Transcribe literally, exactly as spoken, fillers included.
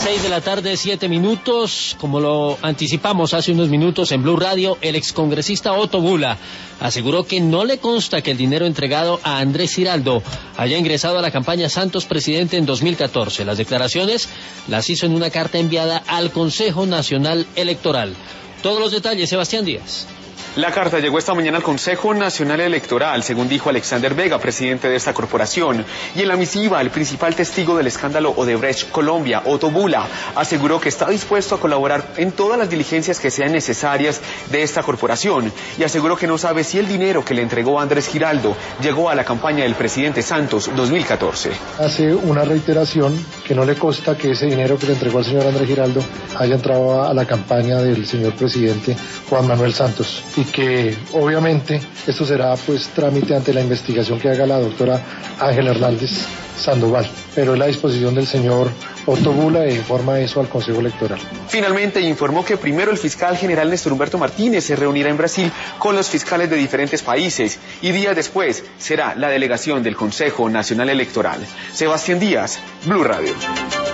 Seis de la tarde, siete minutos. Como lo anticipamos hace unos minutos en Blue Radio, el excongresista Otto Bula aseguró que no le consta que el dinero entregado a Andrés Giraldo haya ingresado a la campaña Santos Presidente en dos mil catorce. Las declaraciones las hizo en una carta enviada al Consejo Nacional Electoral. Todos los detalles, Sebastián Díaz. La carta llegó esta mañana al Consejo Nacional Electoral, según dijo Alexander Vega, presidente de esta corporación. Y en la misiva, el principal testigo del escándalo Odebrecht Colombia, Otto Bula, aseguró que está dispuesto a colaborar en todas las diligencias que sean necesarias de esta corporación. Y aseguró que no sabe si el dinero que le entregó Andrés Giraldo llegó a la campaña del presidente Santos dos mil catorce. Hace una reiteración que no le consta que ese dinero que le entregó al señor Andrés Giraldo haya entrado a la campaña del señor presidente Juan Manuel Santos. Y que obviamente esto será pues trámite ante la investigación que haga la doctora Ángela Hernández Sandoval, pero es la disposición del señor Otto Bula e informa eso al Consejo Electoral. Finalmente informó que primero el fiscal general Néstor Humberto Martínez se reunirá en Brasil con los fiscales de diferentes países y días después será la delegación del Consejo Nacional Electoral. Sebastián Díaz, Blue Radio.